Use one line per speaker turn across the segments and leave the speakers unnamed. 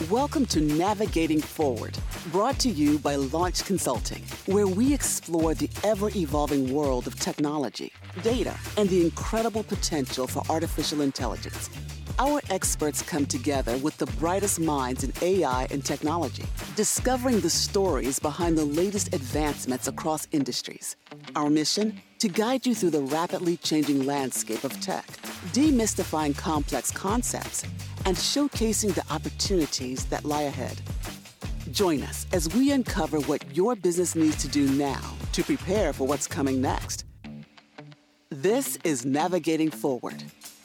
Welcome to Navigating Forward, brought to you by Launch Consulting, where we explore the ever-evolving world of technology, data, and the incredible potential for artificial intelligence. Our experts come together with the brightest minds in AI and technology, discovering the stories behind the latest advancements across industries. Our mission? To guide you through the rapidly changing landscape of tech, demystifying complex concepts, and showcasing the opportunities that lie ahead. Join us as we uncover what your business needs to do now to prepare for what's coming next. This is Navigating Forward.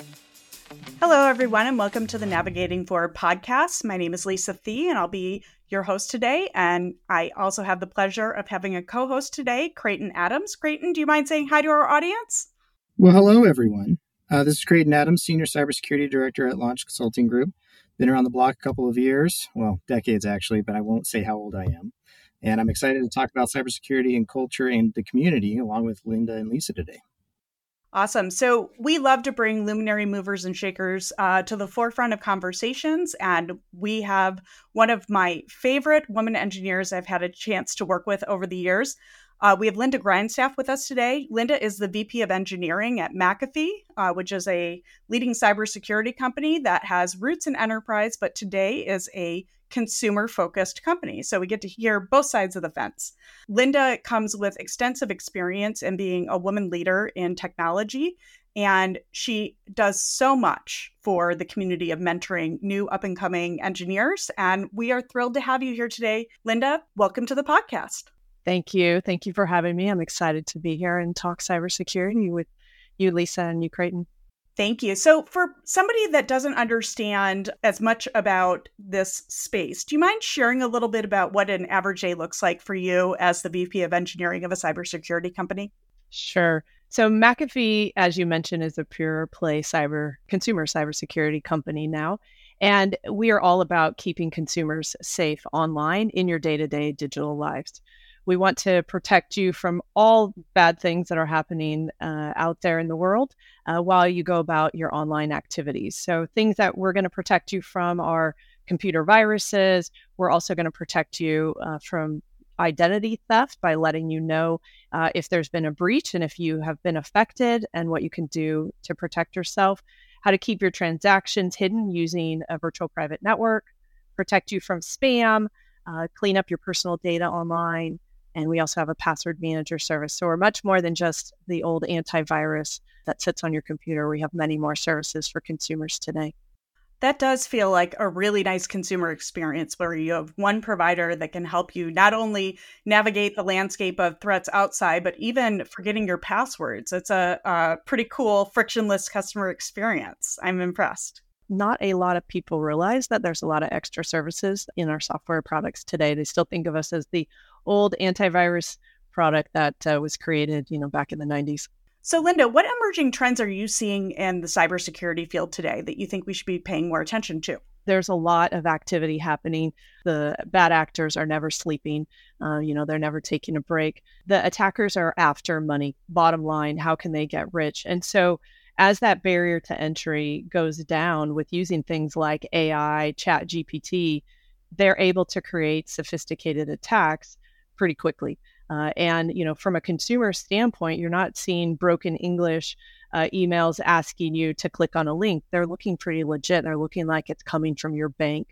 Hello, everyone, and welcome to the Navigating Forward podcast. My name is Lisa Thie, and I'll be your host today. And I also have the pleasure of having a co-host today, Creighton Adams. Creighton, do you mind saying hi to our audience?
Well, hello, everyone. This is Creighton Adams, Senior Cybersecurity Director at Launch Consulting Group. Been around the block a couple of years, well, decades actually, but I won't say how old I am. And I'm excited to talk about cybersecurity and culture and the community along with Linda and Lisa today.
Awesome. So we love to bring luminary movers and shakers to the forefront of conversations. And we have one of my favorite women engineers I've had a chance to work with over the years. We have Linda Grindstaff with us today. Linda is the VP of Engineering at McAfee, which is a leading cybersecurity company that has roots in enterprise, but today is a consumer-focused company. So we get to hear both sides of the fence. Linda comes with extensive experience in being a woman leader in technology, and she does so much for the community of mentoring new up-and-coming engineers. And we are thrilled to have you here today. Linda, welcome to the podcast.
Thank you. Thank you for having me. I'm excited to be here and talk cybersecurity with you, Lisa, and you, Creighton.
Thank you. So for somebody that doesn't understand as much about this space, do you mind sharing a little bit about what an average day looks like for you as the VP of Engineering of a cybersecurity company?
Sure. So McAfee, as you mentioned, is a pure play consumer cybersecurity company now. And we are all about keeping consumers safe online in your day-to-day digital lives. We want to protect you from all bad things that are happening out there in the world while you go about your online activities. So things that we're going to protect you from are computer viruses. We're also going to protect you from identity theft by letting you know if there's been a breach and if you have been affected and what you can do to protect yourself, how to keep your transactions hidden using a virtual private network, protect you from spam, clean up your personal data online. And we also have a password manager service. So we're much more than just the old antivirus that sits on your computer. We have many more services for consumers today.
That does feel like a really nice consumer experience where you have one provider that can help you not only navigate the landscape of threats outside, but even forgetting your passwords. It's a pretty cool, frictionless customer experience. I'm impressed.
Not a lot of people realize that there's a lot of extra services in our software products today. They still think of us as the old antivirus product that was created, back in the 90s.
So, Linda, what emerging trends are you seeing in the cybersecurity field today that you think we should be paying more attention to?
There's a lot of activity happening. The bad actors are never sleeping. They're never taking a break. The attackers are after money. Bottom line, how can they get rich? And so as that barrier to entry goes down with using things like AI, ChatGPT, they're able to create sophisticated attacks pretty quickly. From a consumer standpoint, you're not seeing broken English emails asking you to click on a link. They're looking pretty legit. They're looking like it's coming from your bank.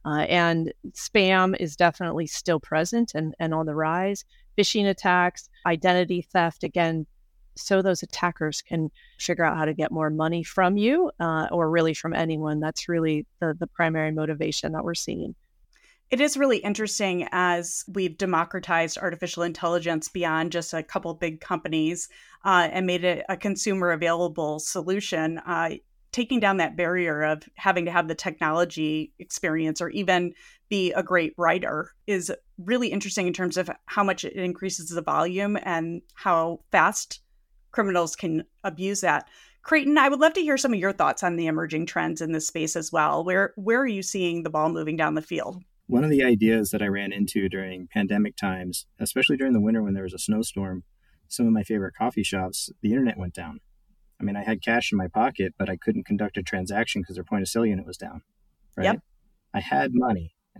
And spam is definitely still present and on the rise. Phishing attacks, identity theft, again, so those attackers can figure out how to get more money from you or really from anyone. That's really the primary motivation that we're seeing.
It is really interesting as we've democratized artificial intelligence beyond just a couple big companies and made it a consumer available solution. Taking down that barrier of having to have the technology experience or even be a great writer is really interesting in terms of how much it increases the volume and how fast criminals can abuse that. Creighton, I would love to hear some of your thoughts on the emerging trends in this space as well. Where are you seeing the ball moving down the field?
One of the ideas that I ran into during pandemic times, especially during the winter when there was a snowstorm, some of my favorite coffee shops, the internet went down. I mean, I had cash in my pocket, but I couldn't conduct a transaction because their point of sale unit was down. Right?
Yep.
I had money,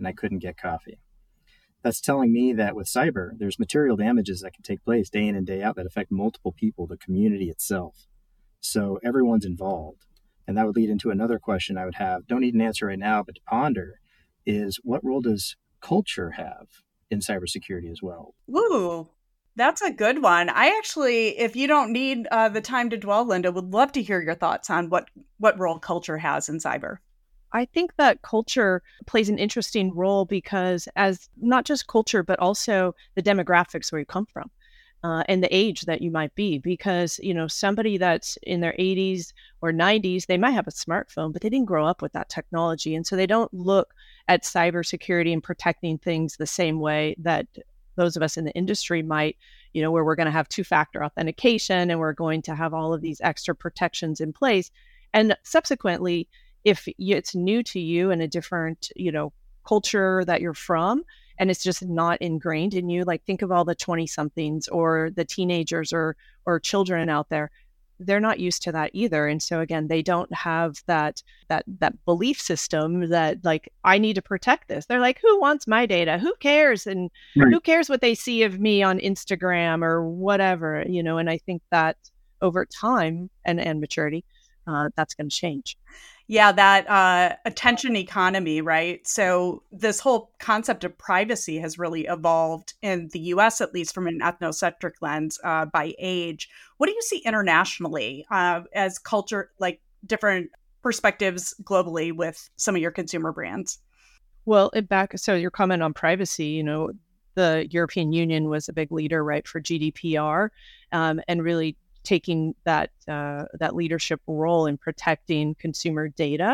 and I couldn't get coffee. That's telling me that with cyber, there's material damages that can take place day in and day out that affect multiple people, the community itself. So everyone's involved. And that would lead into another question I would have, don't need an answer right now, but to ponder, is what role does culture have in cybersecurity as well?
Ooh, that's a good one. I actually, if you don't need the time to dwell, Linda, would love to hear your thoughts on what role culture has in cyber.
I think that culture plays an interesting role because as not just culture, but also the demographics where you come from. And the age that you might be, because, somebody that's in their 80s or 90s, they might have a smartphone, but they didn't grow up with that technology. And so they don't look at cybersecurity and protecting things the same way that those of us in the industry might, where we're going to have two-factor authentication and we're going to have all of these extra protections in place. And subsequently, if it's new to you and a different, culture that you're from, and it's just not ingrained in you, like think of all the 20-somethings or the teenagers or children out there, they're not used to that either. And so again, they don't have that belief system that like, I need to protect this. They're like, who wants my data? Who cares? And Who cares what they see of me on Instagram or whatever, and I think that over time and maturity, that's going to change.
Yeah, that attention economy, right? So this whole concept of privacy has really evolved in the US, at least from an ethnocentric lens by age. What do you see internationally as culture, like different perspectives globally with some of your consumer brands?
Well, so your comment on privacy, the European Union was a big leader, right, for GDPR and really taking that leadership role in protecting consumer data,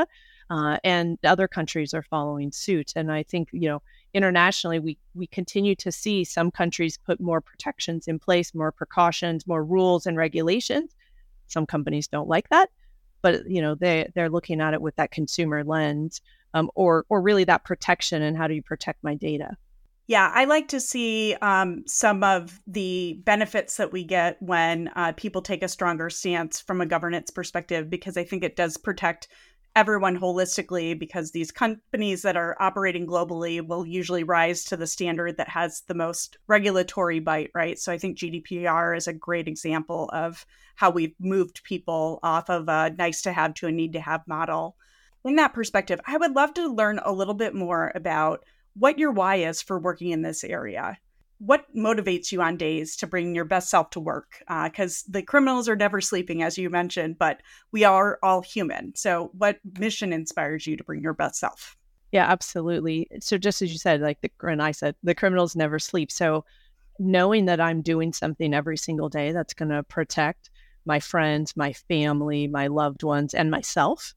and other countries are following suit. And I think internationally we continue to see some countries put more protections in place, more precautions, more rules and regulations. Some companies don't like that, but they're looking at it with that consumer lens, or really that protection and how do you protect my data.
Yeah, I like to see some of the benefits that we get when people take a stronger stance from a governance perspective, because I think it does protect everyone holistically, because these companies that are operating globally will usually rise to the standard that has the most regulatory bite, right? So I think GDPR is a great example of how we've moved people off of a nice to have to a need to have model. In that perspective, I would love to learn a little bit more about what your why is for working in this area. What motivates you on days to bring your best self to work? Because the criminals are never sleeping, as you mentioned, but we are all human. So what mission inspires you to bring your best self?
Yeah, absolutely. So just as you said, and I said, the criminals never sleep. So knowing that I'm doing something every single day that's going to protect my friends, my family, my loved ones, and myself,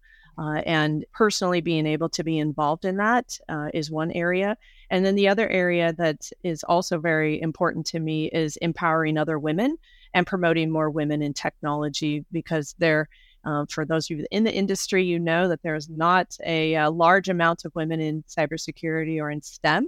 and personally being able to be involved in that is one area. And then the other area that is also very important to me is empowering other women and promoting more women in technology, because for those of you in the industry, that there's not a large amount of women in cybersecurity or in STEM.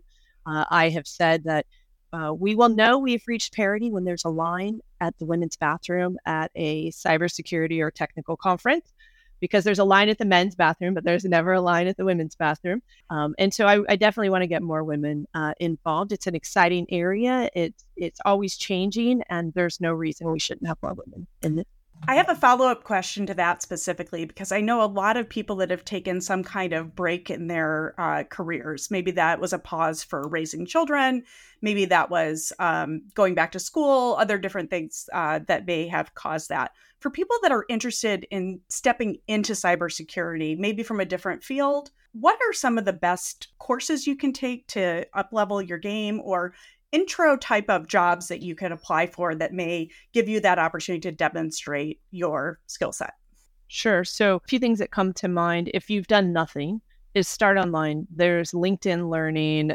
I have said that we will know we've reached parity when there's a line at the women's bathroom at a cybersecurity or technical conference, because there's a line at the men's bathroom, but there's never a line at the women's bathroom. And so I definitely want to get more women involved. It's an exciting area. It's always changing, and there's no reason we shouldn't have more women in it.
I have a follow-up question to that specifically, because I know a lot of people that have taken some kind of break in their careers. Maybe that was a pause for raising children. Maybe that was going back to school, other different things that may have caused that. For people that are interested in stepping into cybersecurity, maybe from a different field, what are some of the best courses you can take to up-level your game, or intro type of jobs that you can apply for that may give you that opportunity to demonstrate your skill set?
Sure. So a few things that come to mind, if you've done nothing, is start online. There's LinkedIn Learning,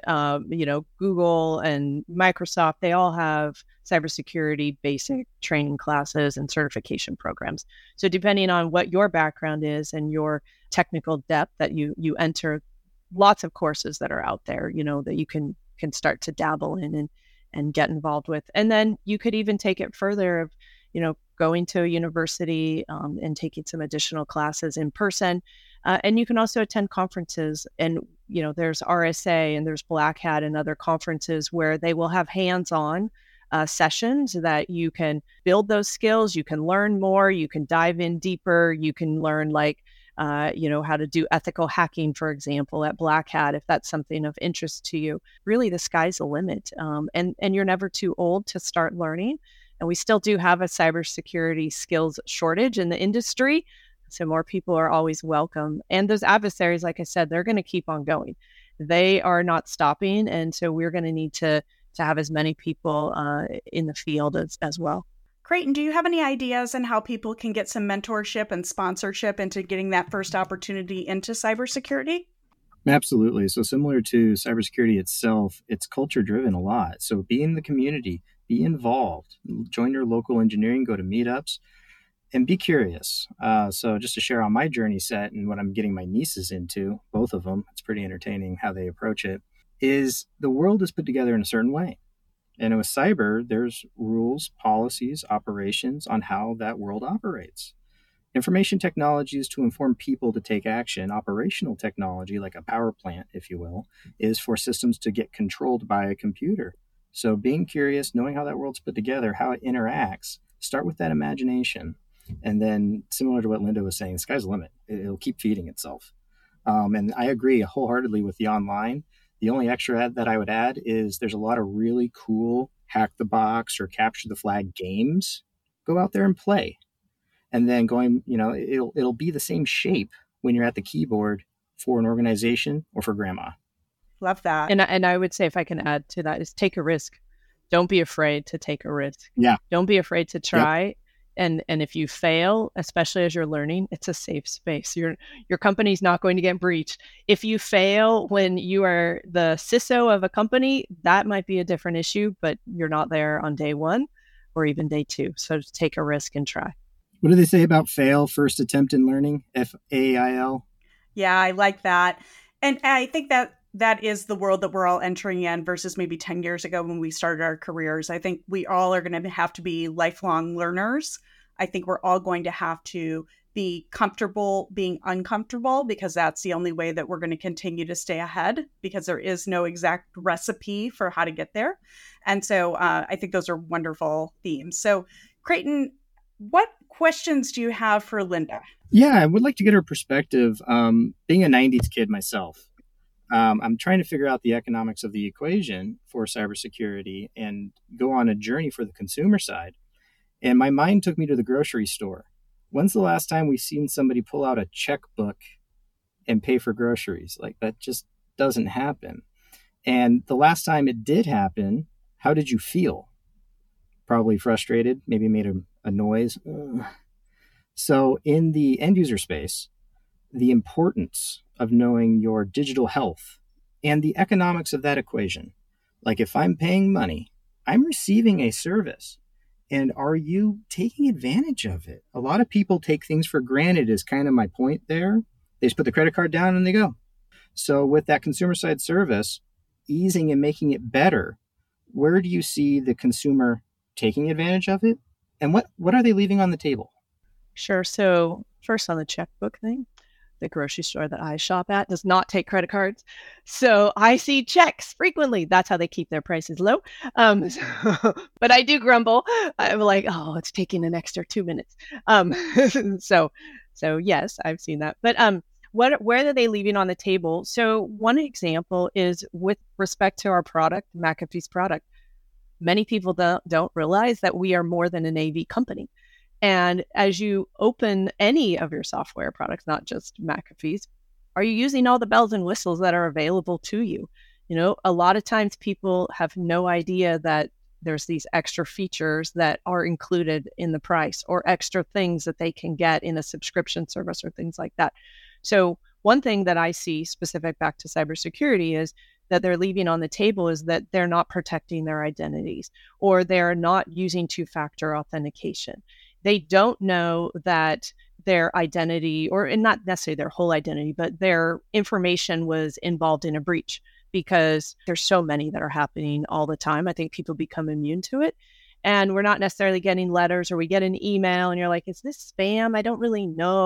Google and Microsoft, they all have cybersecurity basic training classes and certification programs. So depending on what your background is and your technical depth that you enter, lots of courses that are out there, that you can start to dabble in and get involved with. And then you could even take it further of, going to a university and taking some additional classes in person. And you can also attend conferences. And there's RSA and there's Black Hat and other conferences where they will have hands-on sessions that you can build those skills, you can learn more, you can dive in deeper, you can learn how to do ethical hacking, for example, at Black Hat, if that's something of interest to you. Really, the sky's the limit. And you're never too old to start learning. And we still do have a cybersecurity skills shortage in the industry. So more people are always welcome. And those adversaries, like I said, they're going to keep on going. They are not stopping. And so we're going to need to have as many people in the field as well.
Creighton, do you have any ideas on how people can get some mentorship and sponsorship into getting that first opportunity into cybersecurity?
Absolutely. So similar to cybersecurity itself, it's culture driven a lot. So be in the community, be involved, join your local engineering, go to meetups, and be curious. So just to share on my journey set and what I'm getting my nieces into, both of them, it's pretty entertaining how they approach it, is the world is put together in a certain way. And with cyber, there's rules, policies, operations on how that world operates. Information technology is to inform people to take action. Operational technology, like a power plant, if you will, is for systems to get controlled by a computer. So being curious, knowing how that world's put together, how it interacts, start with that imagination. And then similar to what Linda was saying, the sky's the limit. It'll keep feeding itself. And I agree wholeheartedly with the online. The only extra that I would add is there's a lot of really cool hack the box or capture the flag games. Go out there and play. And then it'll be the same shape when you're at the keyboard for an organization or for grandma.
Love that.
And I would say, if I can add to that, is take a risk. Don't be afraid to take a risk.
Yeah.
Don't be afraid to try.
Yep.
And if you fail, especially as you're learning, it's a safe space. Your company's not going to get breached. If you fail when you are the CISO of a company, that might be a different issue, but you're not there on day one or even day two. So just take a risk and try.
What do they say about fail, first attempt in learning? FAIL?
Yeah, I like that. And I think that is the world that we're all entering in versus maybe 10 years ago when we started our careers. I think we all are going to have to be lifelong learners. I think we're all going to have to be comfortable being uncomfortable, because that's the only way that we're going to continue to stay ahead, because there is no exact recipe for how to get there. And so I think those are wonderful themes. So Creighton, what questions do you have for Linda?
Yeah, I would like to get her perspective. Being a 90s kid myself, I'm trying to figure out the economics of the equation for cybersecurity and go on a journey for the consumer side. And my mind took me to the grocery store. When's the last time we've seen somebody pull out a checkbook and pay for groceries? Like, that just doesn't happen. And the last time it did happen, how did you feel? Probably frustrated, maybe made a noise. So in the end user space, the importance of knowing your digital health and the economics of that equation. Like, if I'm paying money, I'm receiving a service. And are you taking advantage of it? A lot of people take things for granted, is kind of my point there. They just put the credit card down and they go. So with that consumer side service, easing and making it better, where do you see the consumer taking advantage of it? And what are they leaving on the table?
Sure. So first, on the checkbook thing, the grocery store that I shop at does not take credit cards. So I see checks frequently. That's how they keep their prices low. But I do grumble. I'm like, oh, it's taking an extra 2 minutes. So yes, I've seen that. But where are they leaving on the table? So one example is with respect to our product, McAfee's product. Many people don't realize that we are more than an AV company. And as you open any of your software products, not just McAfee's, are you using all the bells and whistles that are available to you? You know, a lot of times people have no idea that there's these extra features that are included in the price, or extra things that they can get in a subscription service or things like that. So one thing that I see specific back to cybersecurity is that they're leaving on the table is that they're not protecting their identities, or they're not using two-factor authentication. They don't know that their identity, or not necessarily their whole identity, but their information was involved in a breach, because there's so many that are happening all the time. I think people become immune to it. And we're not necessarily getting letters, or we get an email and you're like, is this spam? I don't really know.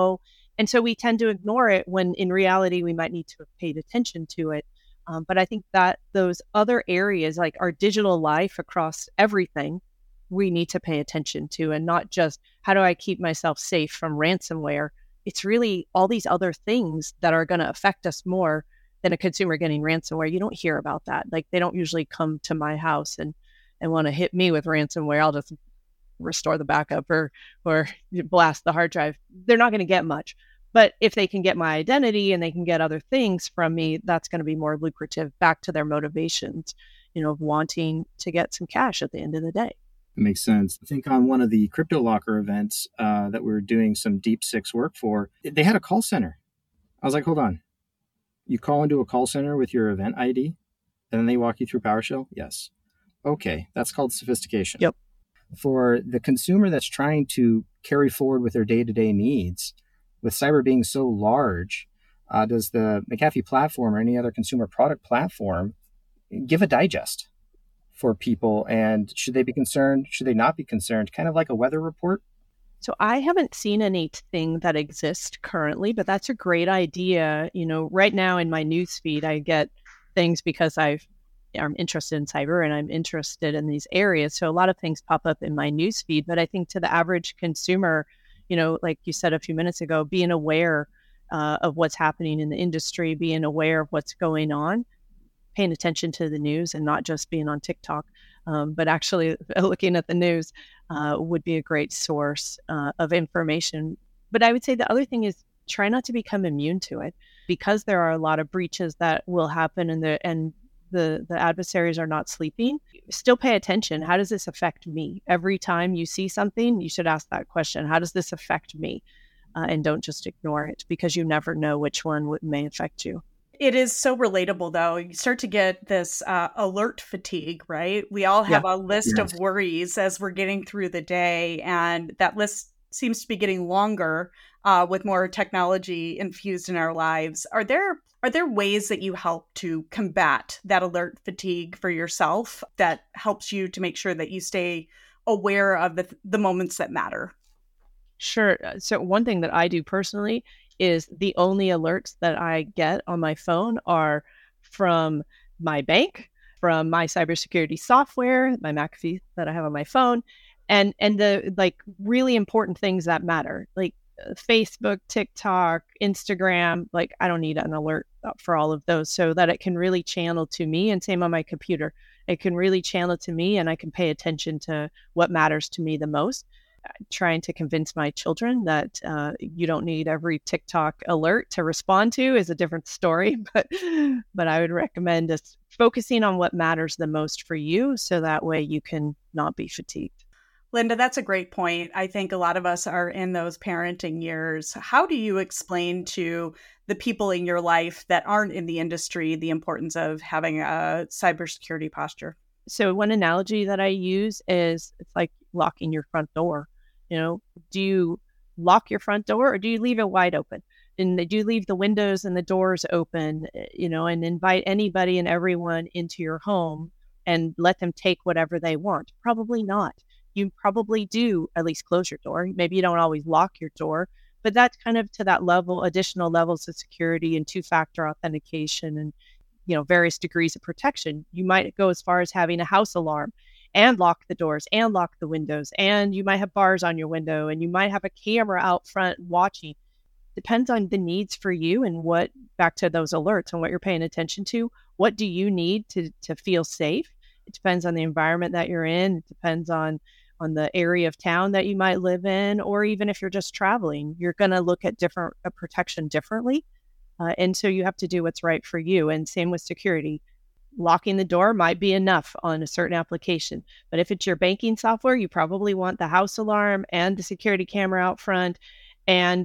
And so we tend to ignore it when in reality, we might need to have paid attention to it. But I think that those other areas, like our digital life across everything, we need to pay attention to, and not just how do I keep myself safe from ransomware. It's really all these other things that are going to affect us more than a consumer getting ransomware. You don't hear about that. Like they don't usually come to my house and want to hit me with ransomware. I'll just restore the backup or blast the hard drive. They're not going to get much. But if they can get my identity and they can get other things from me, that's going to be more lucrative back to their motivations, of wanting to get some cash at the end of the day.
That makes sense. I think on one of the CryptoLocker events that we were doing some Deep Six work for, they had a call center. I was like, hold on. You call into a call center with your event ID and then they walk you through PowerShell? Yes. Okay, that's called sophistication.
Yep.
For the consumer that's trying to carry forward with their day-to-day needs, with cyber being so large, does the McAfee platform or any other consumer product platform give a digest for people? And should they be concerned? Should they not be concerned? Kind of like a weather report?
So I haven't seen anything that exists currently, but that's a great idea. Right now in my newsfeed, I get things because I'm interested in cyber and I'm interested in these areas. So a lot of things pop up in my newsfeed, but I think to the average consumer, like you said a few minutes ago, being aware of what's happening in the industry, being aware of what's going on, paying attention to the news and not just being on TikTok, but actually looking at the news would be a great source of information. But I would say the other thing is try not to become immune to it, because there are a lot of breaches that will happen and the adversaries are not sleeping. Still pay attention. How does this affect me? Every time you see something, you should ask that question. How does this affect me? And don't just ignore it, because you never know which one may affect you.
It is so relatable, though. You start to get this alert fatigue, right? We all have a list of worries as we're getting through the day, and that list seems to be getting longer with more technology infused in our lives. Are there ways that you help to combat that alert fatigue for yourself that helps you to make sure that you stay aware of the moments that matter?
Sure. So one thing that I do personally is the only alerts that I get on my phone are from my bank, from my cybersecurity software, my McAfee that I have on my phone, and the really important things that matter, like Facebook, TikTok, Instagram. Like I don't need an alert for all of those, so that it can really channel to me. And same on my computer, it can really channel to me, and I can pay attention to what matters to me the most. Trying to convince my children that you don't need every TikTok alert to respond to is a different story, but I would recommend just focusing on what matters the most for you, so that way you can not be fatigued.
Linda, that's a great point. I think a lot of us are in those parenting years. How do you explain to the people in your life that aren't in the industry the importance of having a cybersecurity posture?
So one analogy that I use is it's like locking your front door. Do you lock your front door or do you leave it wide open? And do you leave the windows and the doors open, and invite anybody and everyone into your home and let them take whatever they want? Probably not. You probably do at least close your door. Maybe you don't always lock your door, but that's kind of to that level, additional levels of security and two-factor authentication and, various degrees of protection. You might go as far as having a house alarm and lock the doors and lock the windows. And you might have bars on your window, and you might have a camera out front watching. Depends on the needs for you and back to those alerts and what you're paying attention to. What do you need to feel safe? It depends on the environment that you're in. It depends on the area of town that you might live in, or even if you're just traveling, you're going to look at different protection differently. And so you have to do what's right for you. And same with security. Locking the door might be enough on a certain application. But if it's your banking software, you probably want the house alarm and the security camera out front and,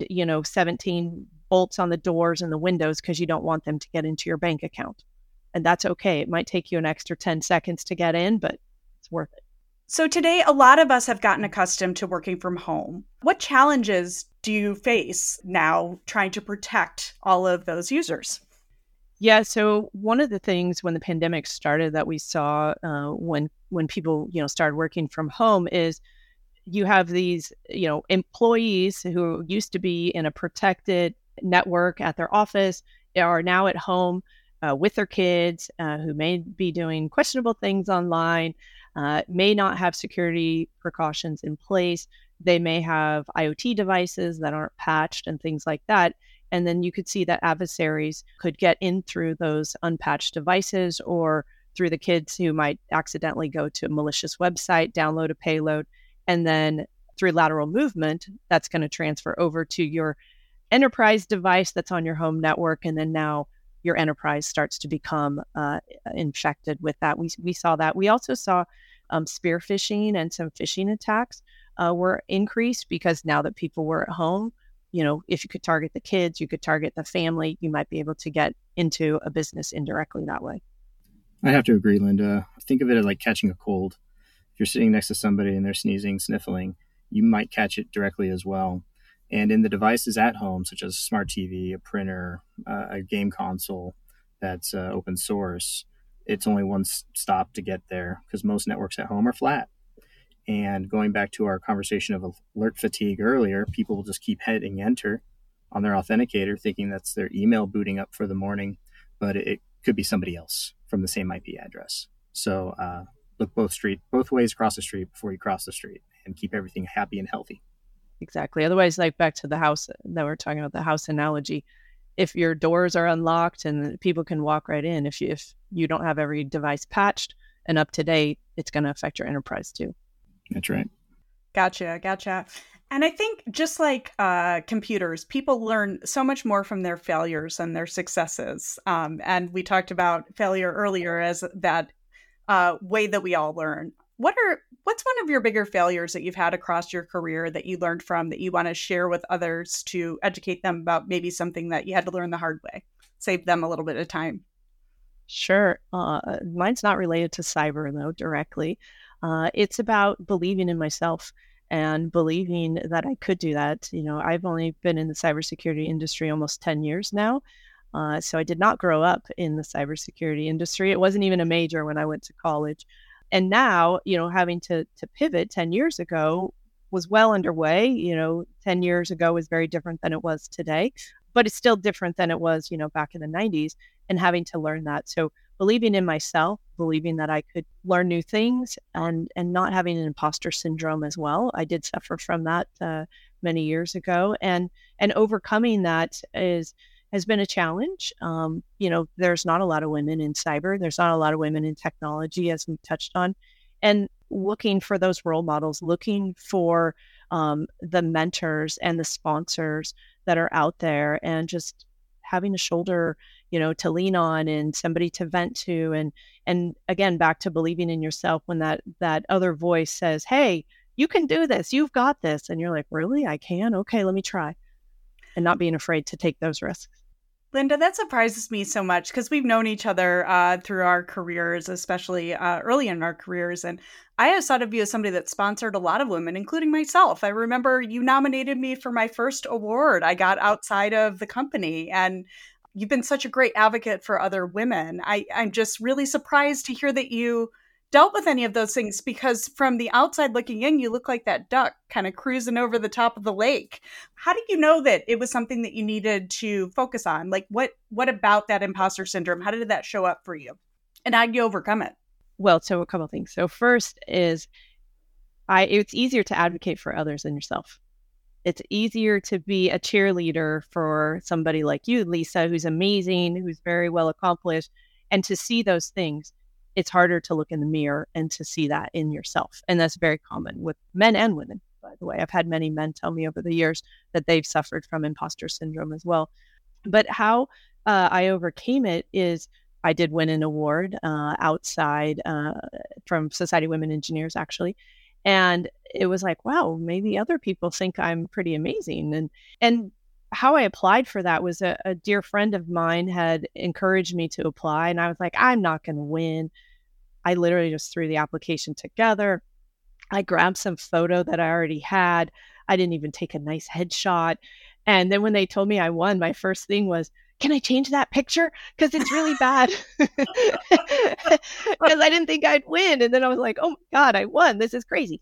17 bolts on the doors and the windows, because you don't want them to get into your bank account. And that's okay. It might take you an extra 10 seconds to get in, but it's worth it.
So today, a lot of us have gotten accustomed to working from home. What challenges do you face now trying to protect all of those users?
Yeah, so one of the things when the pandemic started that we saw when people started working from home is you have these, employees who used to be in a protected network at their office are now at home with their kids who may be doing questionable things online, may not have security precautions in place. They may have IoT devices that aren't patched and things like that. And then you could see that adversaries could get in through those unpatched devices or through the kids who might accidentally go to a malicious website, download a payload, and then through lateral movement, that's going to transfer over to your enterprise device that's on your home network. And then now your enterprise starts to become infected with that. We saw that. We also saw spear phishing and some phishing attacks were increased because now that people were at home, if you could target the kids, you could target the family, you might be able to get into a business indirectly that way.
I have to agree, Linda. Think of it as like catching a cold. If you're sitting next to somebody and they're sneezing, sniffling, you might catch it directly as well. And in the devices at home, such as a smart TV, a printer, a game console that's open source, it's only one stop to get there because most networks at home are flat. And going back to our conversation of alert fatigue earlier, people will just keep hitting enter on their authenticator thinking that's their email booting up for the morning, but it could be somebody else from the same IP address. So look both ways across the street before you cross the street and keep everything happy and healthy.
Exactly. Otherwise, like back to the house that we're talking about, the house analogy, if your doors are unlocked and people can walk right in, if you don't have every device patched and up to date, it's going to affect your enterprise too.
That's right.
Gotcha. And I think just like computers, people learn so much more from their failures than their successes. And we talked about failure earlier as that way that we all learn. What's one of your bigger failures that you've had across your career that you learned from that you want to share with others to educate them about maybe something that you had to learn the hard way, save them a little bit of time?
Sure. Mine's not related to cyber though, directly. It's about believing in myself and believing that I could do that. I've only been in the cybersecurity industry almost 10 years now. So I did not grow up in the cybersecurity industry. It wasn't even a major when I went to college. And now, having to pivot 10 years ago was well underway. 10 years ago was very different than it was today, but it's still different than it was, back in the 90s, and having to learn that. So believing in myself, believing that I could learn new things and not having an imposter syndrome as well. I did suffer from that many years ago, and overcoming that has been a challenge. There's not a lot of women in cyber. There's not a lot of women in technology, as we touched on, and looking for those role models, looking for the mentors and the sponsors that are out there, and just having a shoulder, to lean on and somebody to vent to. And again, back to believing in yourself when that other voice says, hey, you can do this, you've got this. And you're like, really? I can? Okay, let me try. And not being afraid to take those risks.
Linda, that surprises me so much because we've known each other through our careers, especially early in our careers. And I always thought of you as somebody that sponsored a lot of women, including myself. I remember you nominated me for my first award I got outside of the company. And you've been such a great advocate for other women. I'm just really surprised to hear that you dealt with any of those things, because from the outside looking in, you look like that duck kind of cruising over the top of the lake. How did you know that it was something that you needed to focus on? Like what about that imposter syndrome? How did that show up for you? And how did you overcome it?
Well, so a couple of things. So first is it's easier to advocate for others than yourself. It's easier to be a cheerleader for somebody like you, Lisa, who's amazing, who's very well accomplished, and to see those things. It's harder to look in the mirror and to see that in yourself. And that's very common with men and women, by the way. I've had many men tell me over the years that they've suffered from imposter syndrome as well. But how I overcame it is I did win an award outside from Society of Women Engineers, actually. And it was like, wow, maybe other people think I'm pretty amazing. And how I applied for that was a dear friend of mine had encouraged me to apply. And I was like, I'm not going to win. I literally just threw the application together. I grabbed some photo that I already had. I didn't even take a nice headshot. And then when they told me I won, my first thing was, can I change that picture? Because it's really bad. Because I didn't think I'd win. And then I was like, oh my God, I won. This is crazy.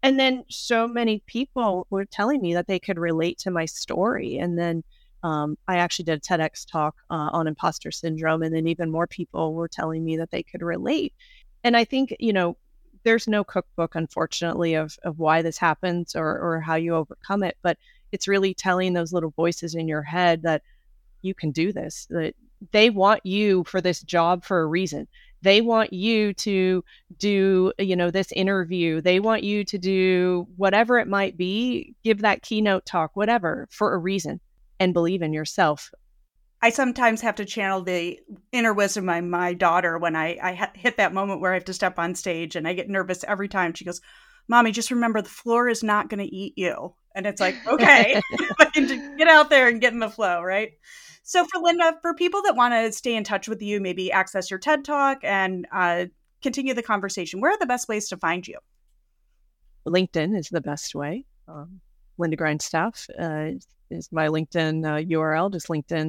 And then so many people were telling me that they could relate to my story. And then I actually did a TEDx talk on imposter syndrome. And then even more people were telling me that they could relate. And I think, there's no cookbook, unfortunately, of why this happens or how you overcome it. But it's really telling those little voices in your head that you can do this, that they want you for this job for a reason. They want you to do, this interview. They want you to do whatever it might be, give that keynote talk, whatever, for a reason, and believe in yourself.
I sometimes have to channel the inner wisdom of my daughter when I hit that moment where I have to step on stage, and I get nervous every time. She goes, "Mommy, just remember the floor is not going to eat you." And it's like, okay, get out there and get in the flow, right? So for Linda, for people that want to stay in touch with you, maybe access your TED Talk and continue the conversation, where are the best ways to find you?
LinkedIn is the best way. Linda Grindstaff is my LinkedIn URL, just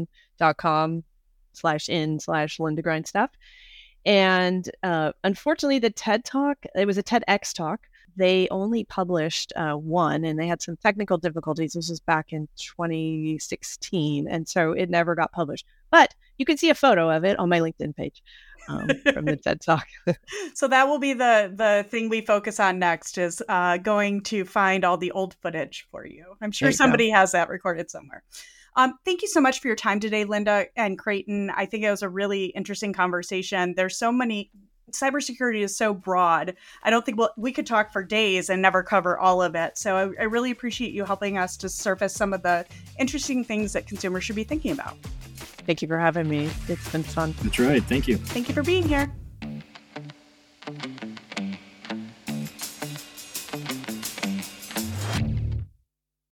linkedin.com/in/Linda Grindstaff. And unfortunately, the TED Talk, it was a TEDx talk. They only published one, and they had some technical difficulties. This was back in 2016, and so it never got published. But you can see a photo of it on my LinkedIn page from the TED Talk.
So that will be the thing we focus on next, is going to find all the old footage for you. I'm sure somebody has that recorded somewhere. Thank you so much for your time today, Linda and Creighton. I think it was a really interesting conversation. There's so many. Cybersecurity is so broad. I don't think we could talk for days and never cover all of it. So I really appreciate you helping us to surface some of the interesting things that consumers should be thinking about.
Thank you for having me. It's been fun.
That's right. Thank you.
Thank you for being here.